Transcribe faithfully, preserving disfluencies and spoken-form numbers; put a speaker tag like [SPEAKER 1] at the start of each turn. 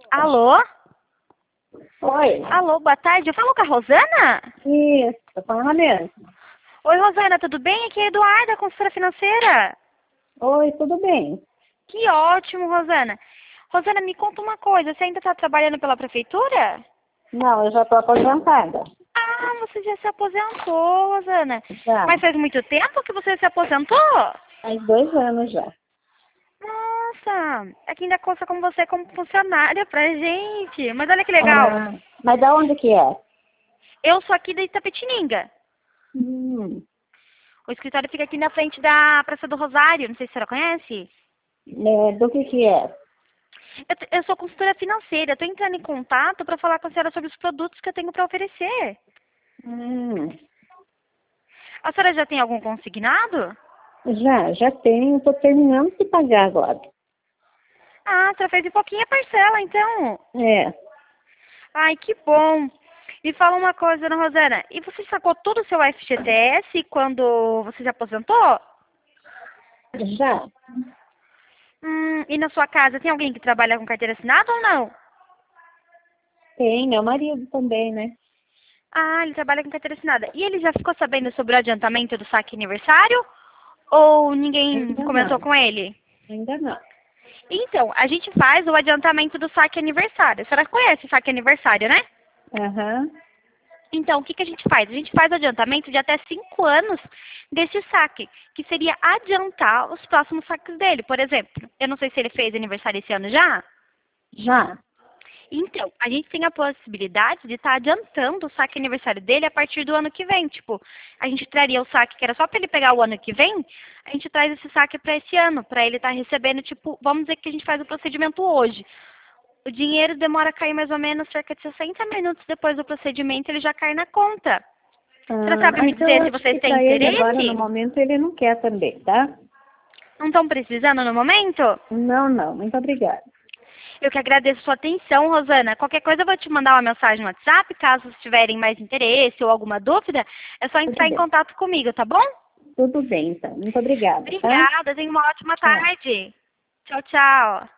[SPEAKER 1] Alô?
[SPEAKER 2] Oi.
[SPEAKER 1] Alô, boa tarde. Eu falo com a Rosana?
[SPEAKER 2] Isso, tô falando mesmo.
[SPEAKER 1] Oi, Rosana, tudo bem? Aqui é a Eduarda, consultora financeira.
[SPEAKER 2] Oi, tudo bem?
[SPEAKER 1] Que ótimo, Rosana. Rosana, me conta uma coisa. Você ainda está trabalhando pela prefeitura?
[SPEAKER 2] Não, eu já tô aposentada.
[SPEAKER 1] Ah, você já se aposentou, Rosana.
[SPEAKER 2] Já.
[SPEAKER 1] Mas faz muito tempo que você se aposentou?
[SPEAKER 2] Faz dois anos já.
[SPEAKER 1] Nossa, aqui ainda consta como você como funcionária pra gente. Mas olha que legal.
[SPEAKER 2] Ah, mas da onde que é?
[SPEAKER 1] Eu sou aqui da Itapetininga.
[SPEAKER 2] Hum,
[SPEAKER 1] O escritório fica aqui na frente da Praça do Rosário. Não sei se a senhora conhece.
[SPEAKER 2] é, do que que é?
[SPEAKER 1] Eu, t- eu sou consultora financeira. Estou entrando em contato para falar com a senhora sobre os produtos que eu tenho para oferecer.
[SPEAKER 2] Hum,
[SPEAKER 1] A senhora já tem algum consignado?
[SPEAKER 2] já, já tenho, tô terminando de pagar agora.
[SPEAKER 1] Ah, a senhora fez em pouquinha parcela, então.
[SPEAKER 2] É,
[SPEAKER 1] Ai, que bom. Me fala uma coisa, dona Rosana. E você sacou todo o seu F G T S quando você se aposentou?
[SPEAKER 2] já.
[SPEAKER 1] Hum, e na sua casa tem alguém que trabalha com carteira assinada ou não?
[SPEAKER 2] Tem, meu marido também, né?
[SPEAKER 1] Ah, ele trabalha com carteira assinada. E ele já ficou sabendo sobre o adiantamento do saque aniversário? Ou ninguém
[SPEAKER 2] Ainda
[SPEAKER 1] comentou
[SPEAKER 2] não,
[SPEAKER 1] com ele?
[SPEAKER 2] ainda não.
[SPEAKER 1] Então, a gente faz o adiantamento do saque aniversário. A senhora conhece o saque aniversário, né?
[SPEAKER 2] Aham,
[SPEAKER 1] Então, o que, que a gente faz? A gente faz o adiantamento de até cinco anos desse saque, que seria adiantar os próximos saques dele. Por exemplo, eu não sei se ele fez aniversário esse ano já.
[SPEAKER 2] já.
[SPEAKER 1] Então, a gente tem a possibilidade de estar adiantando o saque aniversário dele a partir do ano que vem. Tipo, a gente traria o saque que era só para ele pegar o ano que vem, a gente traz esse saque para esse ano, para ele estar recebendo, tipo, vamos dizer que a gente faz o procedimento hoje. O dinheiro demora a cair mais ou menos cerca de sessenta minutos depois do procedimento, ele já cai na conta. Você sabe
[SPEAKER 2] Ah,
[SPEAKER 1] me
[SPEAKER 2] então eu
[SPEAKER 1] dizer se
[SPEAKER 2] acho
[SPEAKER 1] vocês
[SPEAKER 2] que
[SPEAKER 1] têm
[SPEAKER 2] para ele agora, no
[SPEAKER 1] interesse?
[SPEAKER 2] momento, ele não quer também, tá?
[SPEAKER 1] Não estão precisando no momento?
[SPEAKER 2] Não, não, muito obrigada.
[SPEAKER 1] Eu que agradeço a sua atenção, Rosana. Qualquer coisa eu vou te mandar uma mensagem no WhatsApp, caso vocês tiverem mais interesse ou alguma dúvida, é só
[SPEAKER 2] Tudo
[SPEAKER 1] entrar em
[SPEAKER 2] bem.
[SPEAKER 1] contato comigo, tá bom?
[SPEAKER 2] Tudo bem, então. Muito obrigada, tá?
[SPEAKER 1] Obrigada, tenha uma ótima
[SPEAKER 2] Tchau.
[SPEAKER 1] tarde. Tchau, tchau.